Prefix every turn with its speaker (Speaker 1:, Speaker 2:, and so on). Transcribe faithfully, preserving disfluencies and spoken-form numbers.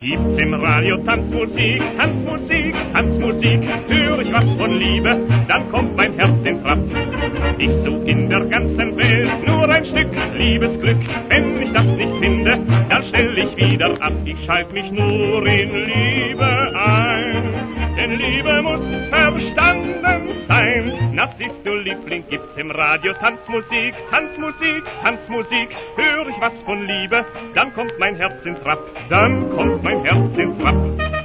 Speaker 1: Gibt's im Radio Tanzmusik, Tanzmusik, Tanzmusik, hör ich was von Liebe, dann kommt mein Herz in Trab. Ich such in der ganzen Welt nur ein Stück Liebesglück, wenn ich das nicht finde, dann stell ich wieder ab. Ich schalte mich nur in Liebe ein, denn Liebe muss verstanden sein. Na siehst du, Liebling, gibt's im Radio Tanzmusik, Tanzmusik, Tanzmusik, hör ich was von Liebe, dann kommt mein Herz in Trab, dann kommt mein Herz in Trab.